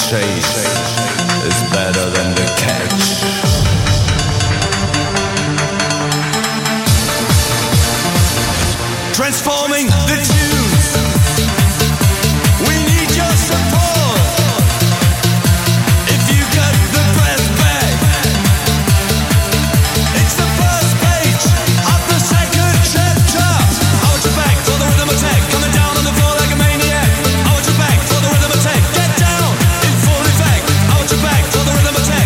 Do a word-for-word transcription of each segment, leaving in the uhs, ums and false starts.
chase is better than the catch. Transforming the tunes, we need your support. If you got the breath back, it's the first page of the second chapter. I want you back for the rhythm attack, coming down on the floor like a maniac. I want you back for the rhythm attack, get down in full effect. I want you back for the rhythm attack.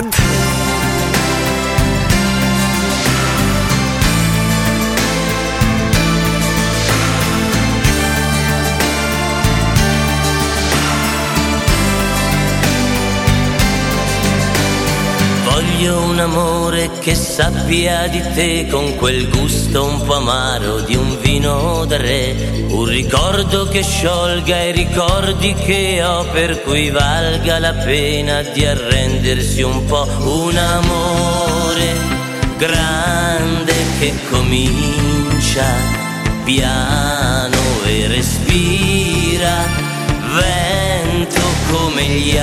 Voglio un amore che sappia di te con quel gusto un po' amaro di un vino da re, un ricordo che sciolga i ricordi che ho, per cui valga la pena di arrendersi un po'. Un amore grande che comincia piano e respira, vento come gli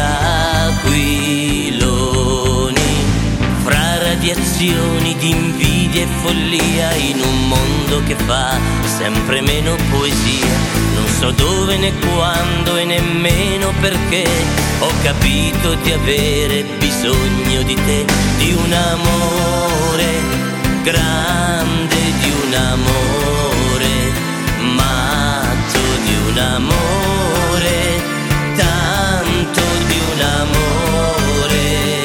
aquiloni, fra radiazioni di invidia e follia, in un mondo che fa sempre meno poesia. Non so dove né quando e nemmeno perché ho capito di avere bisogno di te, di un amore grande, di un amore matto, di un amore tanto, di un amore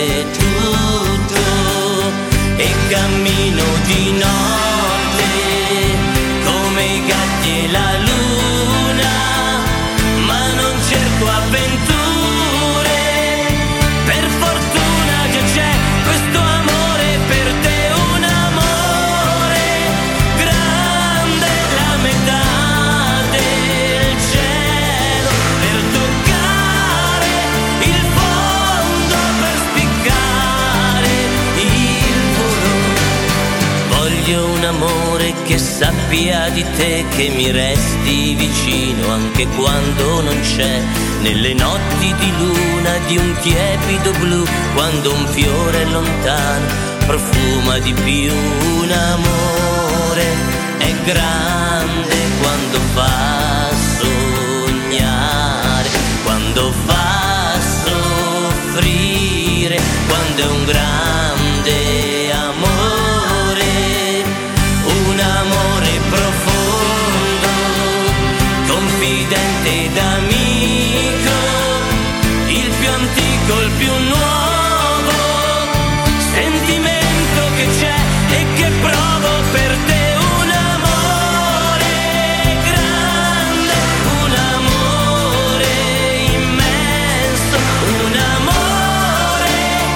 tutto, e cammino di notte come i gatti e la luna, ma non cerco avventure, per fortuna già c'è questo amore per te, un amore grande, la metà del cielo, per toccare il fondo, per spiccare il volo. Voglio un amore che sappia di te, che mi resti vicino anche quando non c'è, nelle notti di luna di un tiepido blu, quando un fiore lontano profuma di più. Un amore è grande quando fa sognare, quando fa soffrire, quando è un grande amore, un amore profondo, confidente ed amico, il più antico, il più nuovo sentimento che c'è e che provo per te, un amore grande, un amore immenso, un amore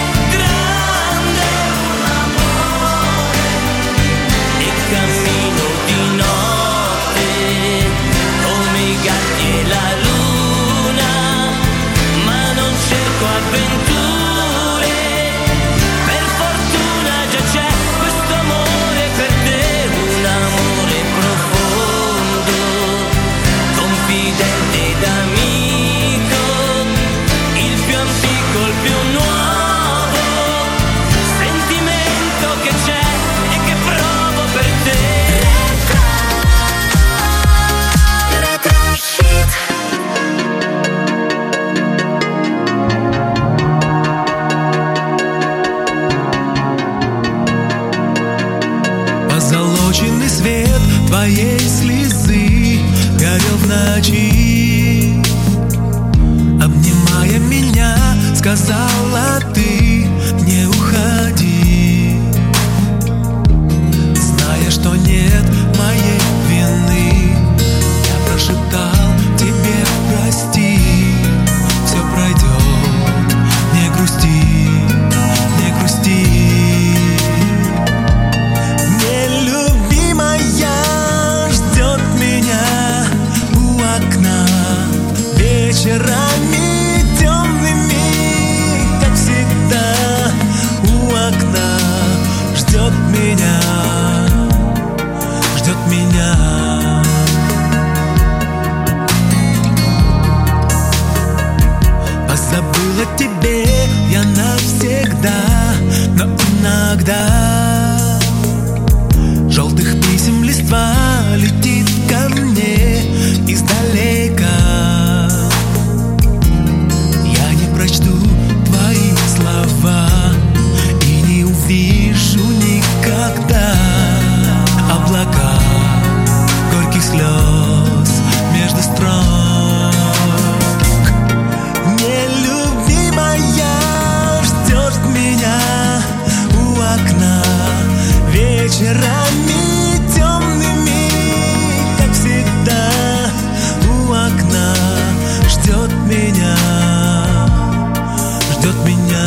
grande, un amore, e cammino di notte come i gatti e la luna, ma non cerco avventure, per fortuna già c'è questo amore per te, un amore profondo, confidente ed amico, il più antico, il più nuovo sentimento che c'è e che provo per te. Позолоченный свет твоей слезы горел в ночи, обнимая меня, сказала ты: не уходи, зная, что нет моей вины. Я прошептал тебе: прости, все пройдет, не грусти, не грусти. Нелюбимая ждет меня у окна вечерами темными, как вечерами темными, как всегда, у окна ждет меня, ждет меня.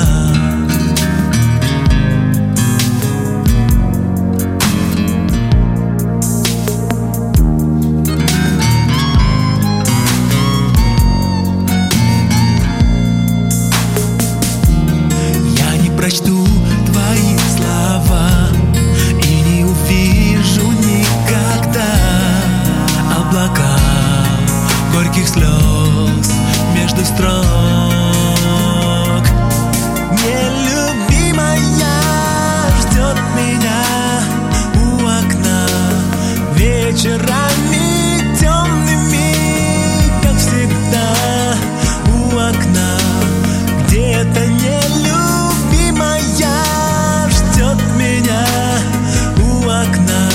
Прочту твои слова и не увижу никогда облака горьких слез между строк. Нелюбимая ждет меня у окна вечерами темными, как всегда, у окна где-то нелюбимая ждет меня у окна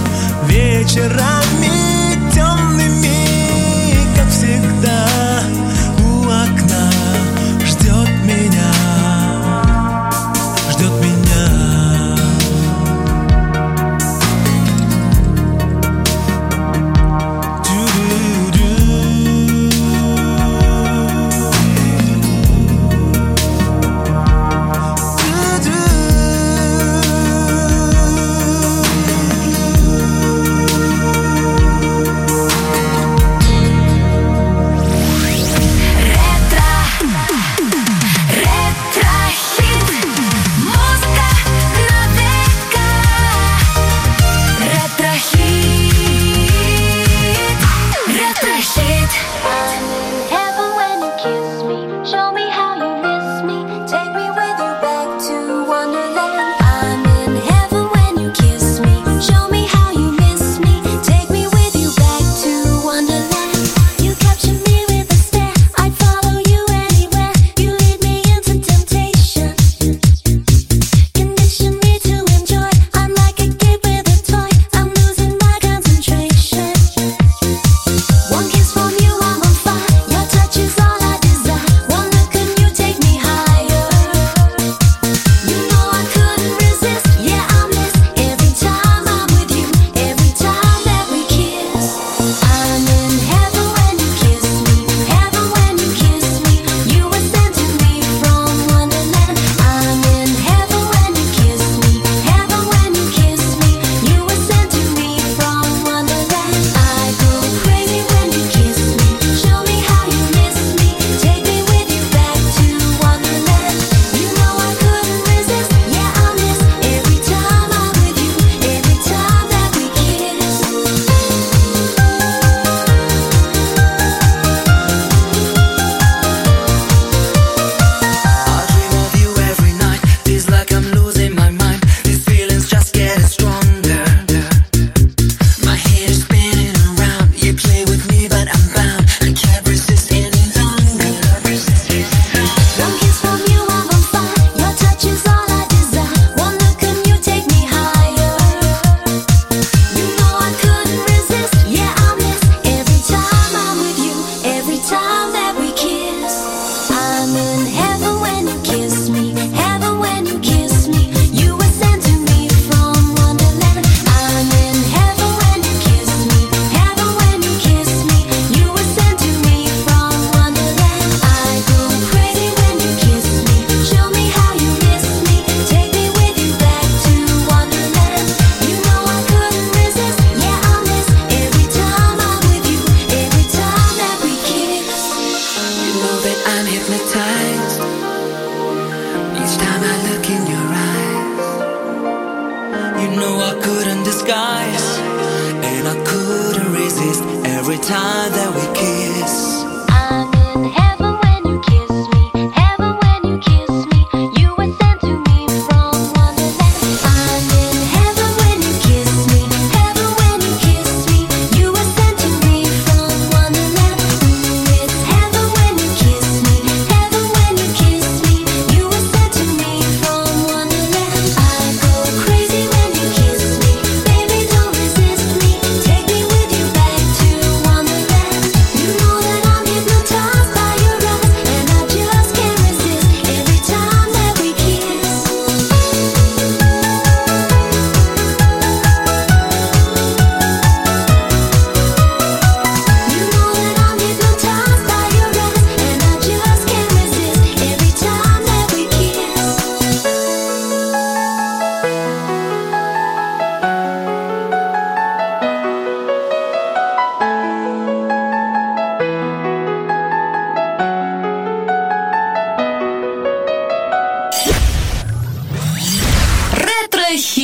вечерами темными, как всегда, у окна ждет меня, ждет меня.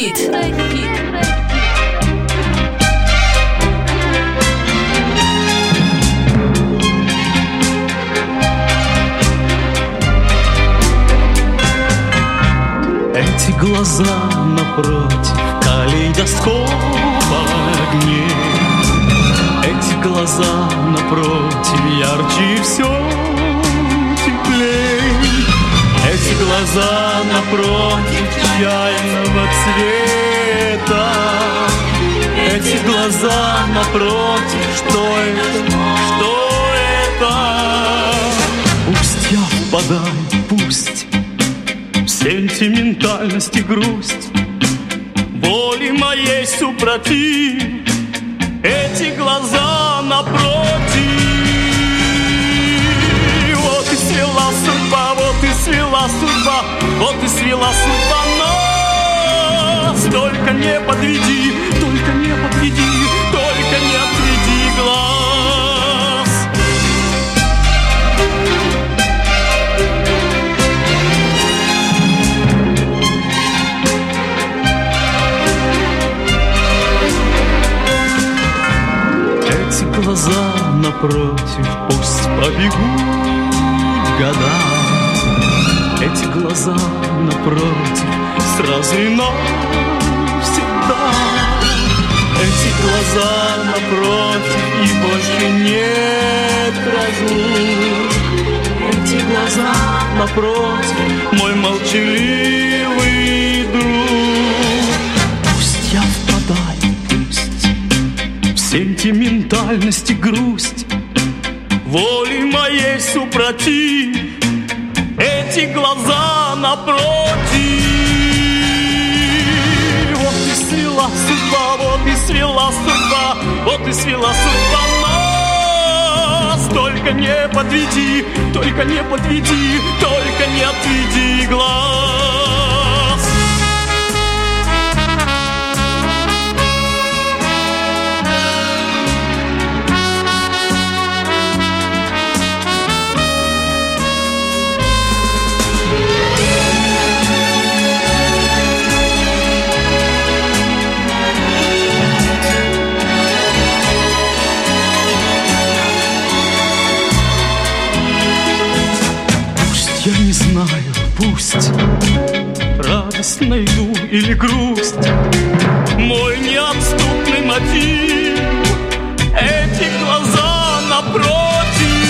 Ретро-хит. Эти глаза напротив калейдоскопа огней. Эти глаза напротив ярче и все теплей. Эти глаза напротив чайного цвета. Эти глаза напротив, что это, что это? Пусть я впадаю, пусть в сентиментальность и грусть, воли моей супротив. Эти глаза напротив. Вот и свела судьба, вот и свела судьба, вот и свела судьба нас. Только не подведи, только не подведи, только не отведи глаз. Эти глаза напротив, пусть побегут года. Эти глаза напротив, сразу и навсегда. Эти глаза напротив, и больше нет разлук. Эти глаза напротив, мой молчаливый друг. Пусть я впадаю, пусть в сентиментальность и грусть, воли моей супротив. Эти глаза напротив. Вот и свела судьба, вот и свела судьба, вот и свела судьба нас. Только не подведи, только не подведи, только не отведи глаз. Я не знаю, пусть радость найду или грусть, мой неотступный мотив. Эти глаза напротив.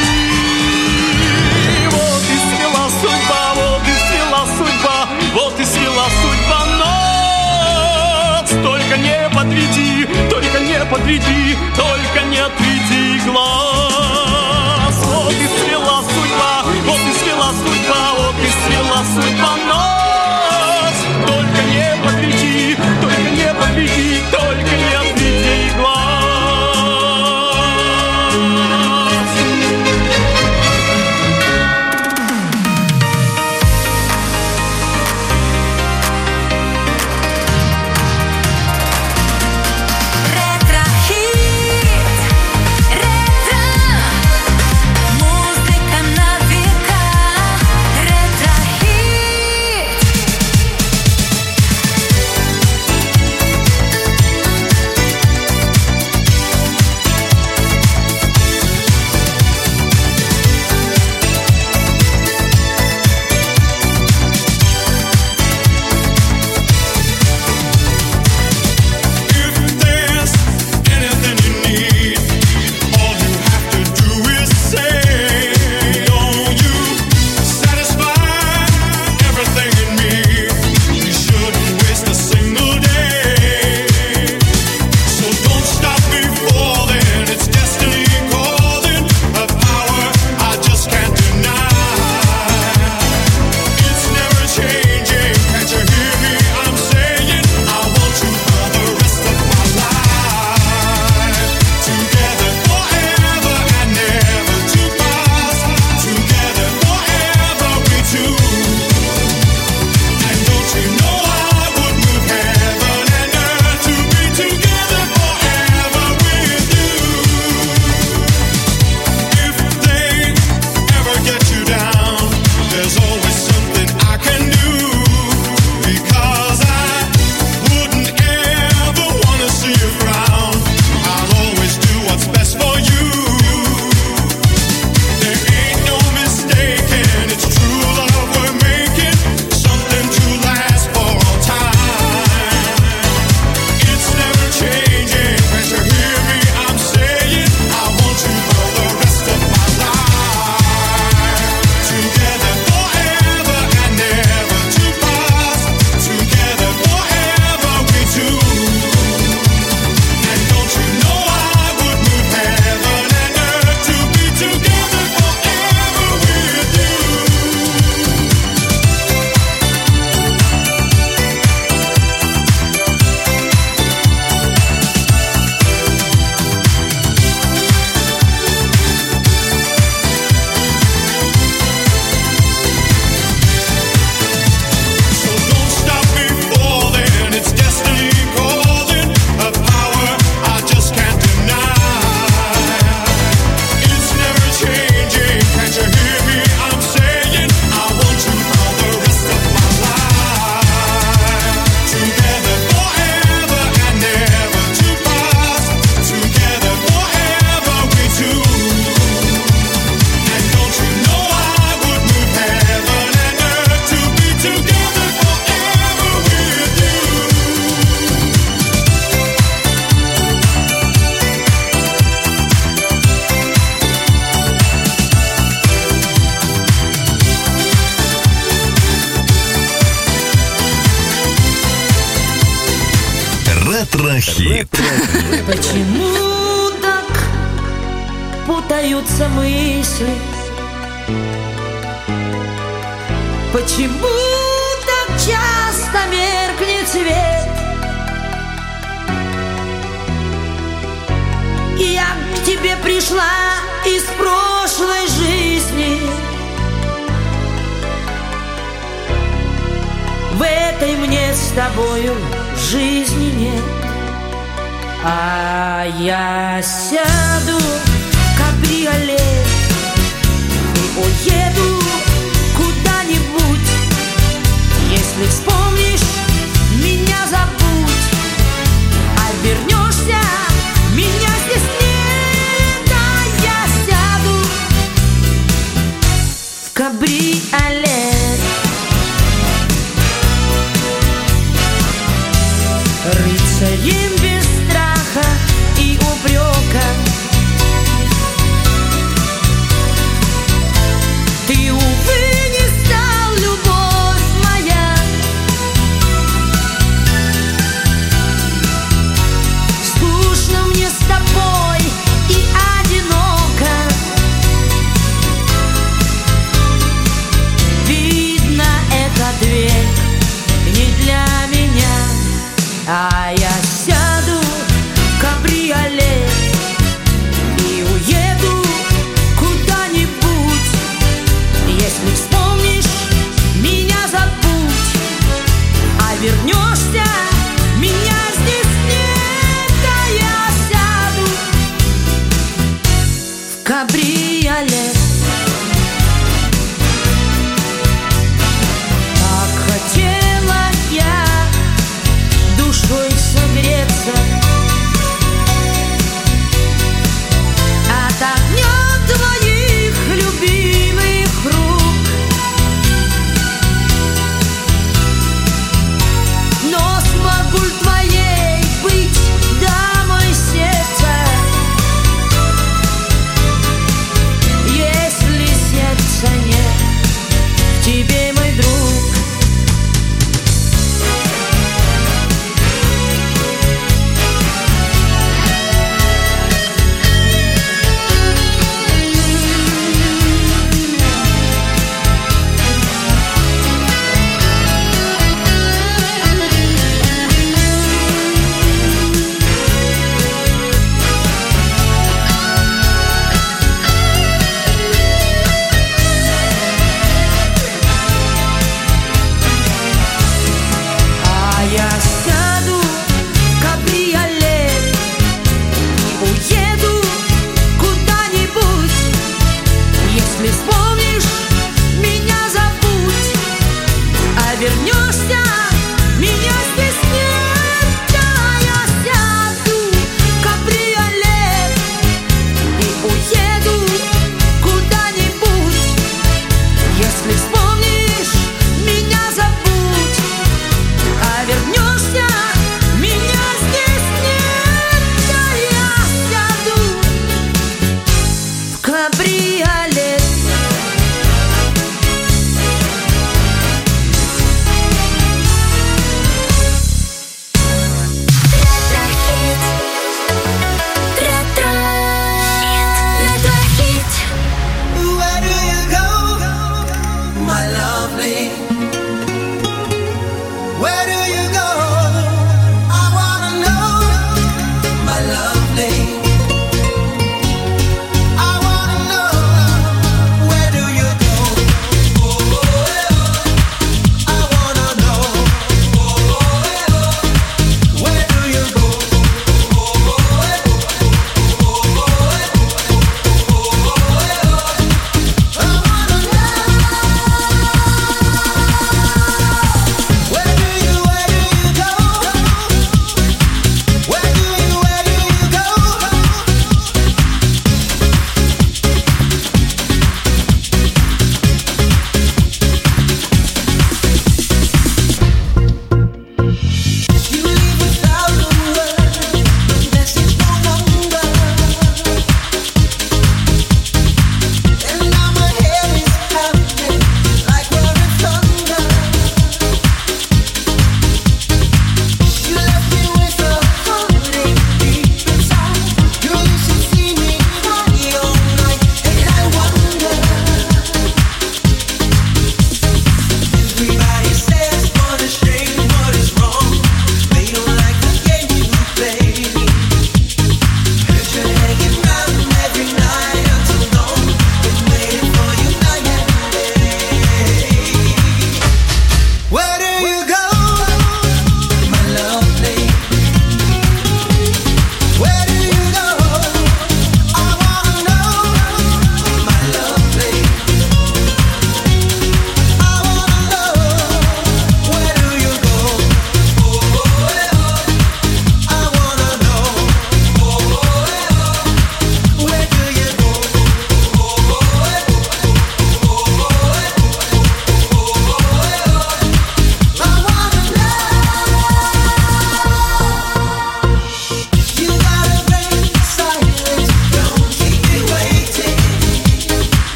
Вот и свела судьба, вот и свела судьба, вот и свела судьба нас. Только не подведи, только не подведи, только не отведи глаз. Вот и свела судьба, вот и свела судьба, вот и свела судьба нас. Только не подведи, только не подведи, только не отведи глаз. Ретро-хит. Ретро-хит. Ретро-хит. Почему так путаются мысли? Почему так часто меркнет свет? Я к тебе пришла из прошлой жизни. В этой мне с тобою жизни нет. А я сяду в кабриолет и уеду куда-нибудь. Если вспомнишь, меня забудь, а вернешься, меня здесь нет. А я сяду в кабриолет, рыцарем без страха и упрека. Ты, увы, не стал, любовь моя. Скучно мне с тобой и одиноко. Видно, этот век не для меня. А я сяду в кабриолет и уеду куда-нибудь. Если вспомнишь, меня забудь, а вернешься, меня здесь нет. А я сяду в кабриолет. Так хотела я душой согреться от огня твоих любимых рук.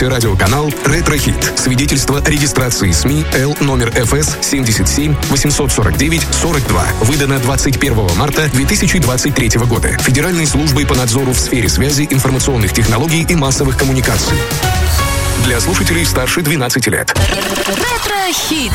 Изменившийся радиоканал «Ретро-хит». Свидетельство о регистрации СМИ Л номер эф эс семьдесят семь восемьсот сорок девять сорок два. Выдано двадцать первого марта две тысячи двадцать третьего года. Федеральной службой по надзору в сфере связи, информационных технологий и массовых коммуникаций. Для слушателей старше двенадцати лет. Ретро-хит.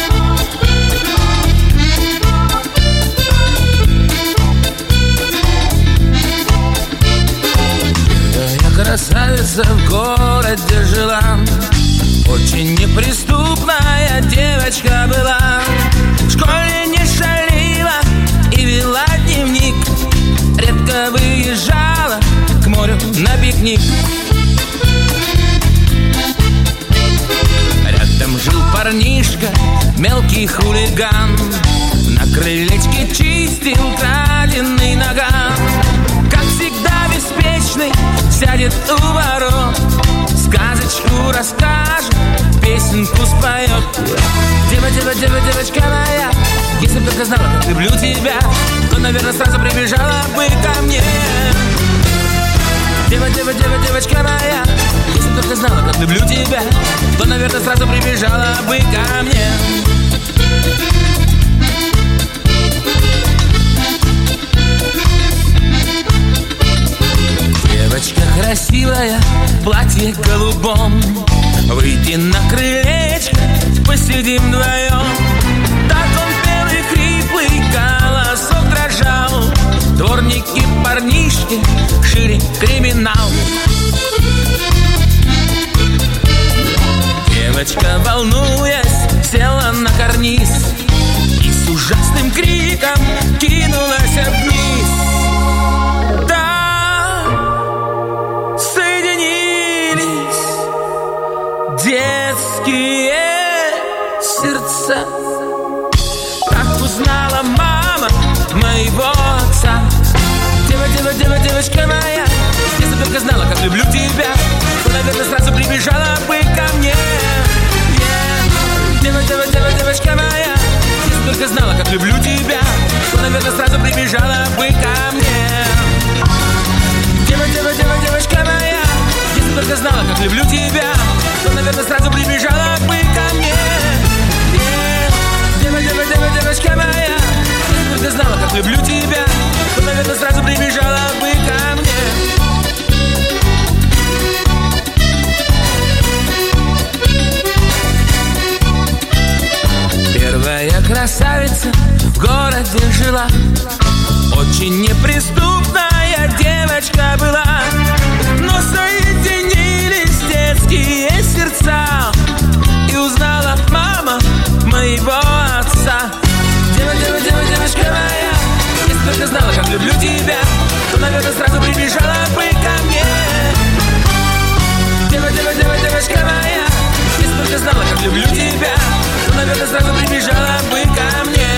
Красавица в городе жила, очень неприступная девочка была. В школе не шалила и вела дневник, редко выезжала к морю на пикник. Рядом жил парнишка, мелкий хулиган, на крылечке чистил краденый наган. Как всегда беспечный, сядет у ворот, сказочку расскажет, песенку споет. Дева, дева, дева, девочка моя, если бы только знала, как люблю тебя, то, наверное, сразу прибежала бы ко мне. Дева, дева, дева, девочка моя, если бы только знала, как люблю тебя, то, наверное, сразу прибежала бы ко мне. Девочка красивая, платье голубом, выйти на крылечко, посидим вдвоем. Так он пел и хриплый голосок дрожал, дворники, парнишки, шире криминал. Девочка, волнуясь, села на карниз и с ужасным криком кинулась вниз. Детские сердца. Так узнала мама моего отца. Дева, дева, дева, девочка моя, если бы только знала, как люблю тебя, то, наверное, сразу прибежала бы ко мне. Yeah. Дева, дева, дева, девочка моя, если бы только знала, как люблю тебя, то, наверное, сразу прибежала бы ко мне. Дева, дева, дева, девочка моя, если бы только знала, как люблю тебя, то, наверное, сразу прибежала бы ко мне. Yeah. Дева, дева, дева, девочка моя, если бы только знала, как люблю тебя, то, наверное, сразу прибежала бы ко мне. Первая красавица в городе жила, очень неприступная девочка была, но соединились детские сердца, и узнала мама моего отца. Дева, дева, дева, девочка моя, если только знала, как люблю тебя, то, наверное, сразу прибежала бы ко мне. Дева, дева, дева, девочка моя, если только знала, как люблю тебя, то, наверное, сразу прибежала бы ко мне.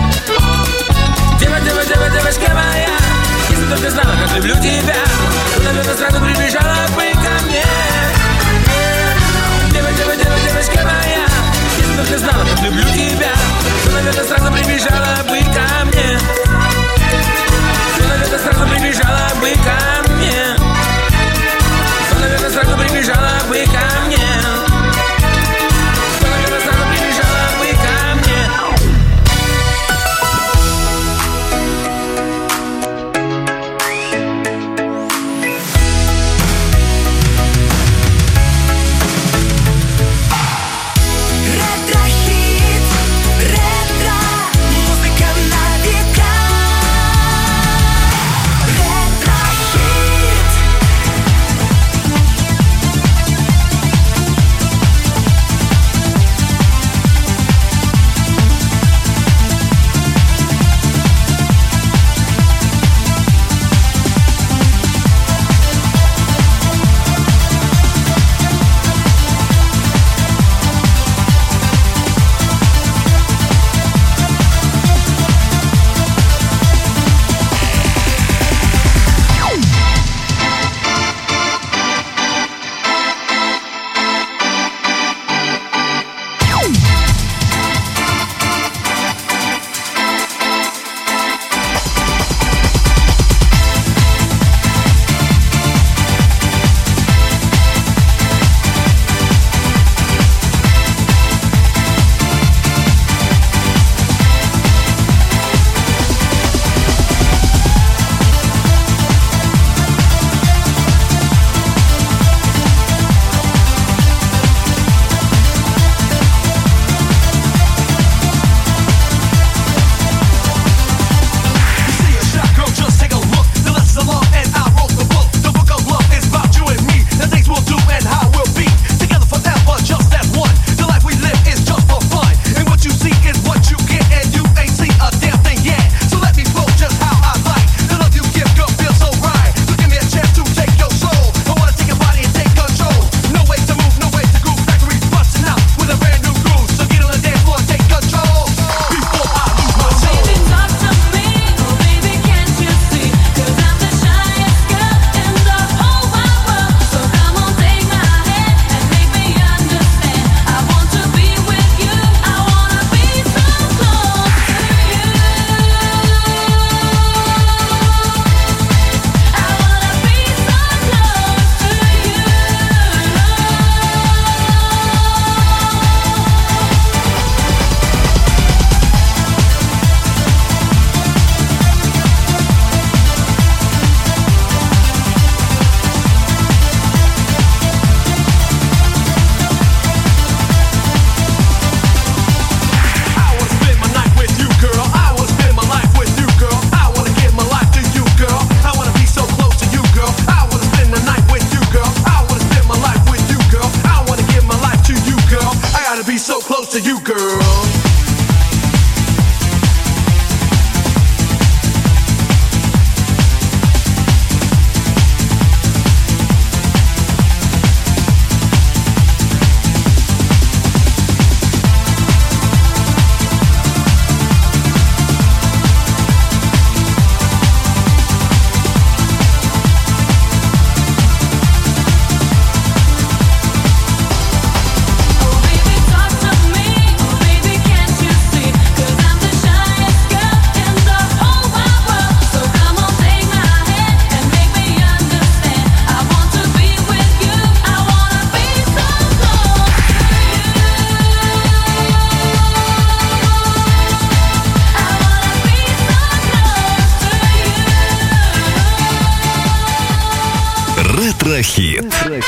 Дева, дева, дева, девочка моя, если только знала, как люблю тебя, то, наверное, сразу прибежала бы ко мне. Дева, дева, дева, девочка моя, если только знала, как люблю тебя, то, наверное, сразу прибежала бы ко мне. То, наверное, сразу прибежала бы ко мне. То, наверное, сразу прибежала бы ко мне. То, наверное, сразу прибежала бы ко мне. be so close to you, girl. Ретро-хит.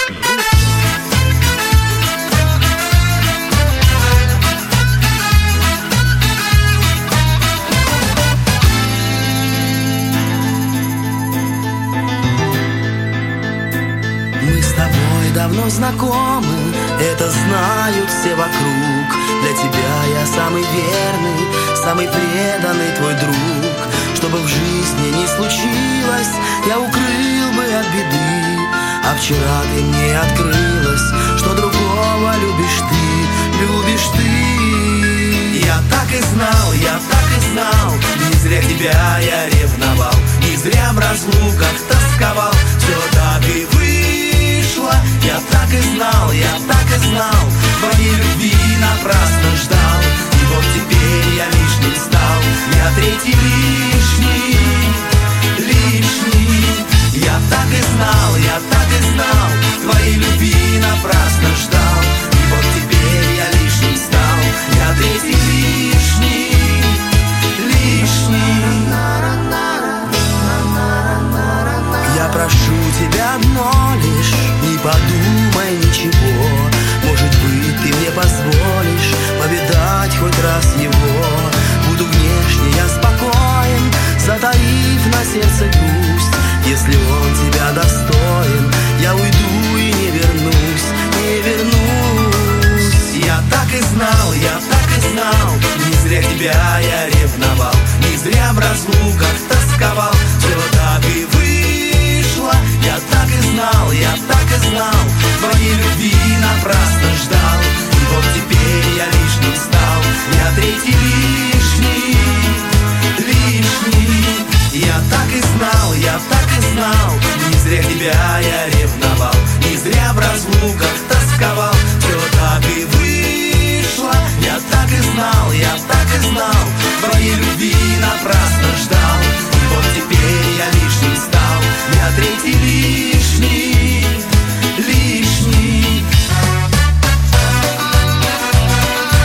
Мы с тобой давно знакомы, это знают все вокруг. Для тебя я самый верный, самый преданный твой друг. Чтобы в жизни не случилось, я укрыл бы от беды. А вчера ты мне открылась, что другого любишь ты, любишь ты. Я так и знал, я так и знал, не зря тебя я ревновал, не зря в разлуках тосковал. Все так и вышло, я так и знал, я так и знал, твоей любви напрасно ждал. И вот теперь я лишним стал, я третий лишний, лишний. Я так и знал, я так и знал, твоей любви напрасно ждал. И вот теперь я лишним стал, я третий лишний, лишний. Я прошу тебя одно лишь, не подумай ничего. Может быть, ты мне позволишь повидать хоть раз его. Буду внешне я спокоен, затаив на сердце грусть. Если он тебя достоин, я уйду и не вернусь, не вернусь. Я так и знал, я так и знал, не зря тебя я ревновал, не зря в разлуках тосковал. Все так и вышло, я так и знал, я так и знал, твоей любви напрасно ждал. И вот теперь я лишним стал, я третий лишний, лишний. Я так и знал, я так и знал, не зря тебя я ревновал, не зря в разлуках тосковал. Все так и вышло, я так и знал, я так и знал, твоей любви напрасно ждал. И вот теперь я лишним стал, я третий лишний, лишний.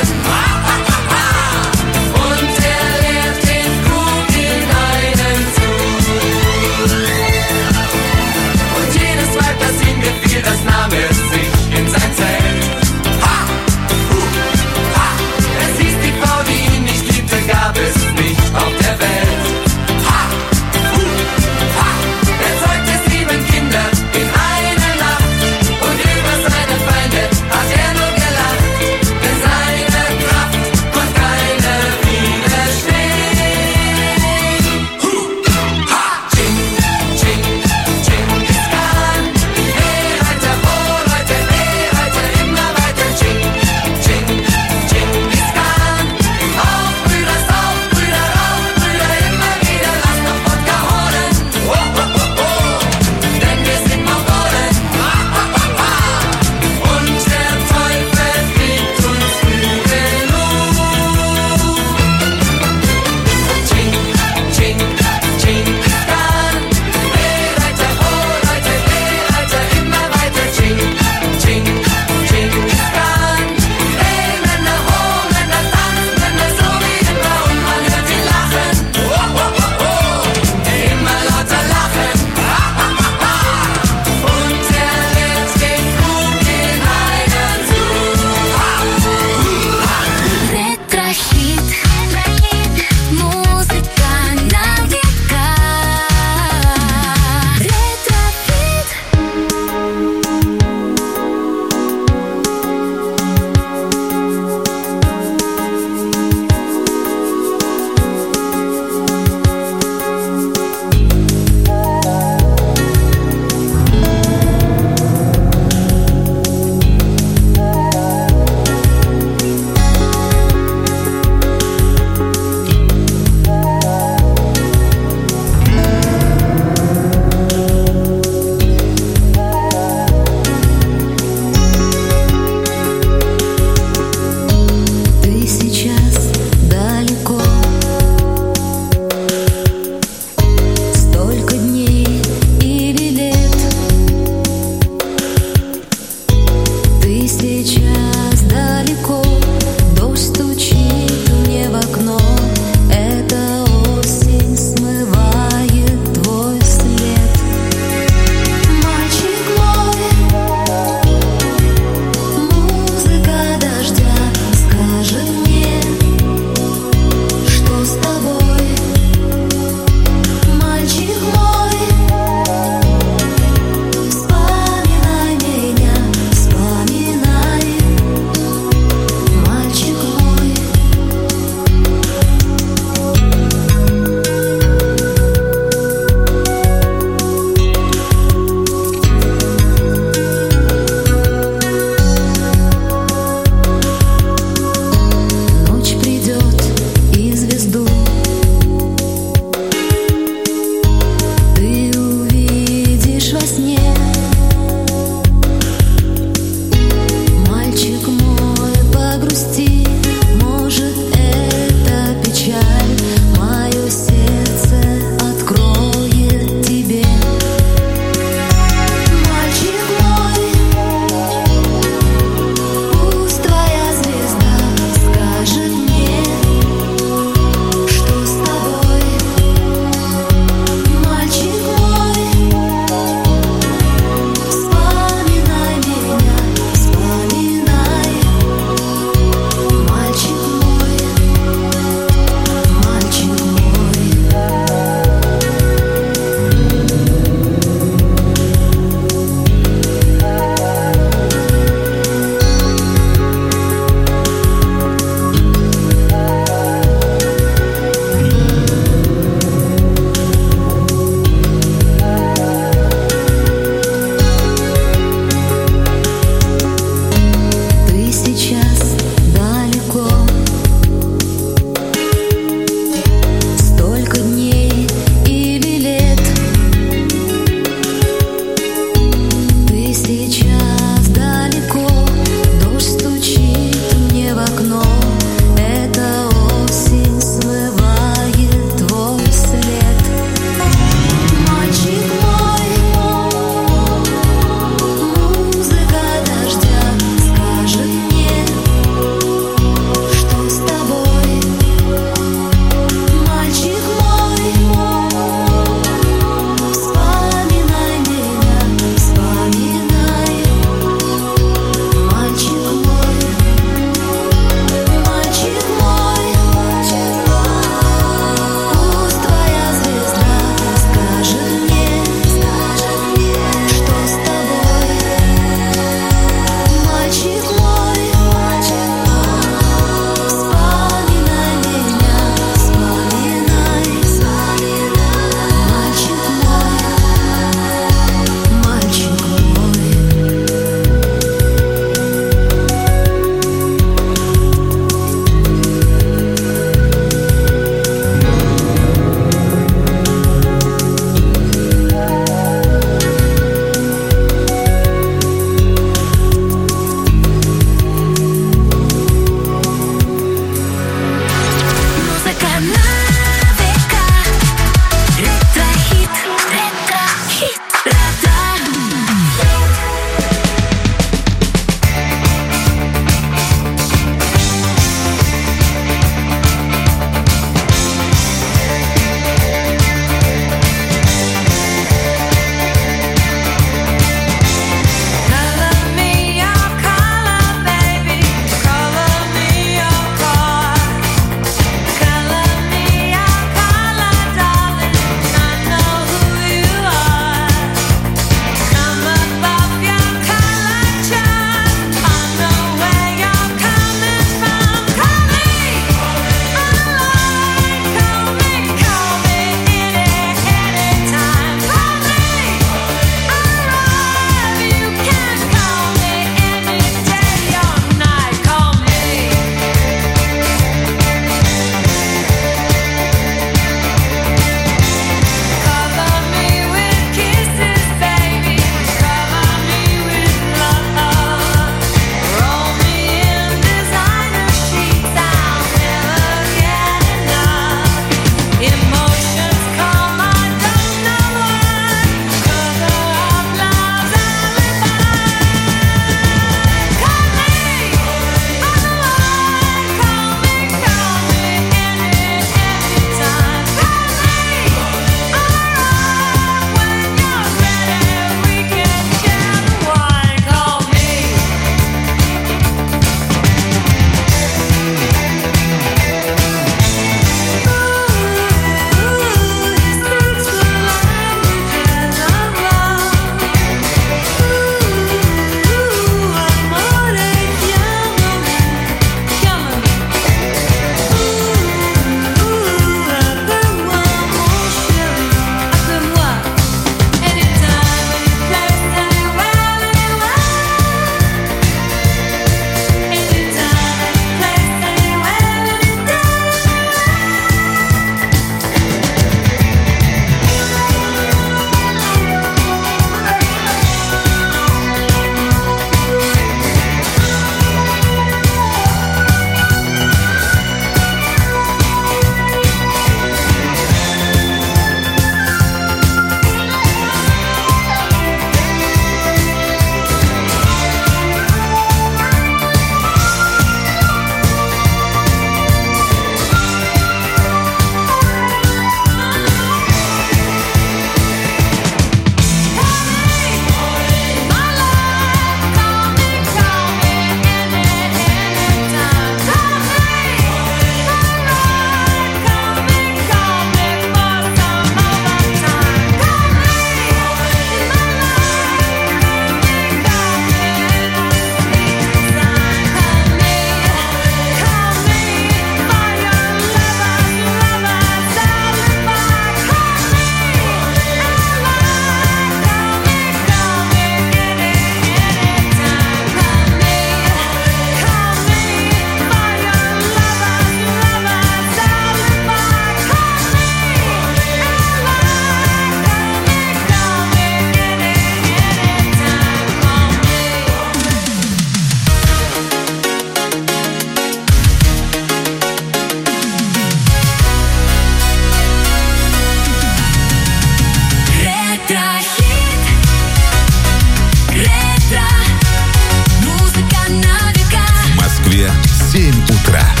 семь утра.